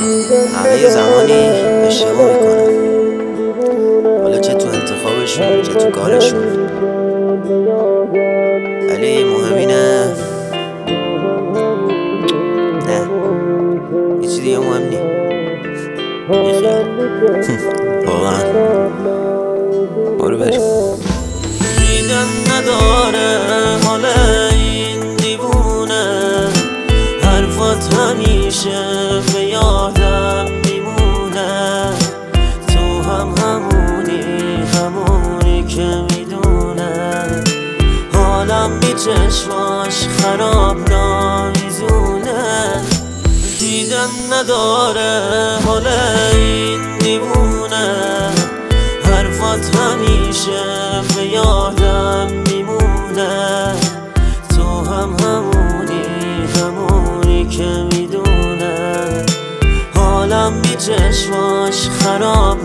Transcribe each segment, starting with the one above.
همه یه زمانی اشتباه میکنن، حالا چه تو انتخابشون چه تو کارشون، ولی مهم اینه نه یه چیز دیگه مهم نی بیخیال واقعا برو بریم. دیدن نداره حال این دیوونه، حرفات همیشه به یادم میمونه، تو همونی که میدونه، حالم بی چشماش خراب نایزونه. دیدن نداره حال این دیوونه، حرفات همیشه به یادم میمونه، تو همونی که میدونه، حالم بی چشماش خراب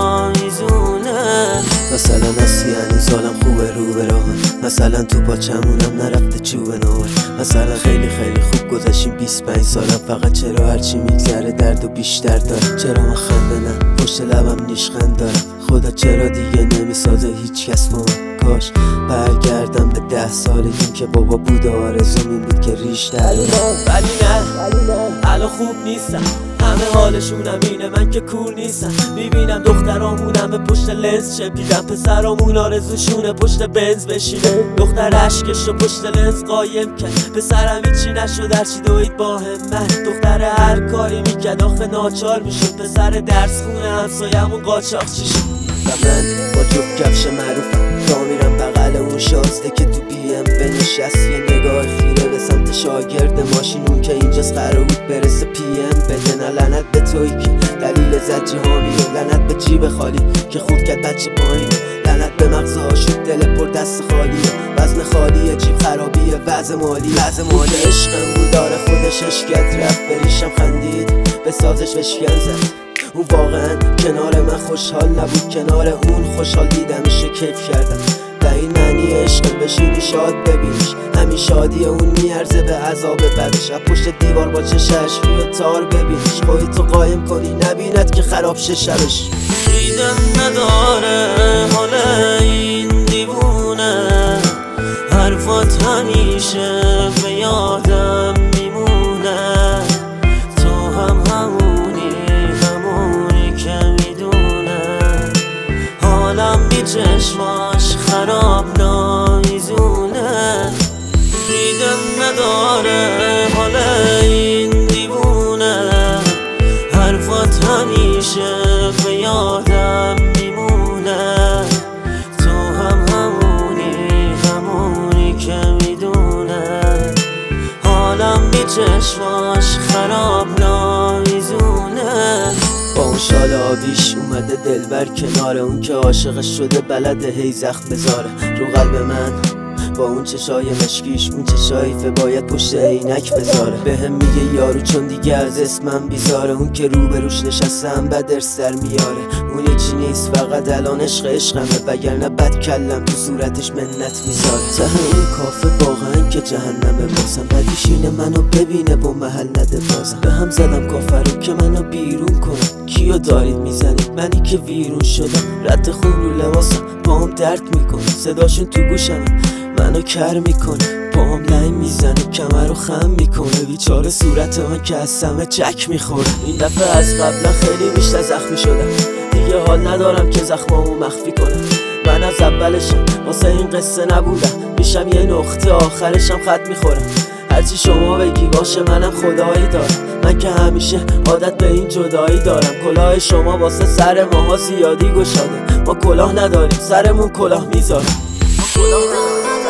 نایزونه. مثلا هستی هنوز حالم خوبه رو به راه، مثلا تو پاچمونم نرفته چوب نار، مثلا خیلی خوب گذشتیم 25 سالم، فقط چرا هرچی میگذره درد و بیشتر داره، چرا من خنده نه پشت لبم نیشخند دارم، خدا چرا دیگه نمیسازه هیچ کس با من، کاش برگردم به 10 سالگیم که بابا بود و آرزوم این بود که ریش داره، ولی نه الان خوب نیستم، همه حالشونم اینه من که کور نیستم، میبینم دخترامونم به پشت لنز چپیدن، پسرامون آرزوشونه پشت بنز بشینه، دختر عشقشو پشت لنز قایم کرد، پسرم هیچی نشد هرچی دوید با همت، دختر هر کاری میکرد آخه ناچار میشد، پسر درس خونه همسایمون قاچاق چی شد، و من با جفت کفش معروفم تا میرم بغل اون شازده که تو بیم بنشست، یه نگاه خیره به سمت شاگرد ماشین اون که اینجاست قرار بود برسه PM بده، نه لعنت به توی که دلیل زجه هامی، لعنت به جیب خالی که خورد کرد بچه پایین، لعنت به مغزها شد دل پر دست خالیه، وزن خالیه جیب خرابیه، وضع مالی عشقم بود داره خودش اشکت رفت بریشم خندید به سازش بشکن زد، اون واقعا کنار من خوشحال نبود، کنار اون خوشحال دیدمش کیف کردم، و این معنی عشق بشینی شاد ببینیش، همین شادی اون میارزه به عذاب بعدش، از پشت دیوار با چشش روی تار ببینیش، خودتو قایم کنی نبیند که خراب شه شبش. دیدن نداره حال این دیوونه، حرفات همیشه به یادم میمونه، تو همونی که میدونه، حالم بی چشماش خراب نایزونه. دیدن نداره حال این دیوونه، حرفات همیشه به یادم میمونه، تو همونی که میدونه، حالم بی چشماش خراب نایزونه. با اون شال آبیش اومده دلبر کنار اون که عاشقش شده بلده هی زخم بذاره رو قلب من، با اون چشای مشکیش اون چشایفه باید پشت عینک بذاره، بهم میگه یارو چون دیگه از اسمم بیزاره، اون که روبروش نشستم بد ارث در میاره، اون یکی نیست فقط الان عشقمه، وگرنه بد کلم تو صورتش منت میذاره، ته اون کافه واقعا که جهنمه، بازم بدیش اینه منو ببینه با محل نده، بازم به هم زدم کافه رو که منو بیرون کنه، کیو دارید میزنید منی که ویرون شدم، رد خون رو لباسم با هم درد میکنه، صداشون تو گوشم منو کر میکنه، با هم لنگ میزنه کمر رو خم میکنه، بیچاره صورت من که از سمه چک میخوره، این دفعه از قبلا خیلی بیشتر زخمی شدم، دیگه حال ندارم که زخمامو مخفی کنم، من از اولشم واسه این قصه نبودم، میشم یه نقطه آخرشم خط میخورم، هرچی شما بگی باشه منم خدایی دارم، من که همیشه عادت به این جدایی دارم، کلاه شما واسه سر ماها زیادی گشاده، ما کلاه نداریم سرمون کلاه میذارم.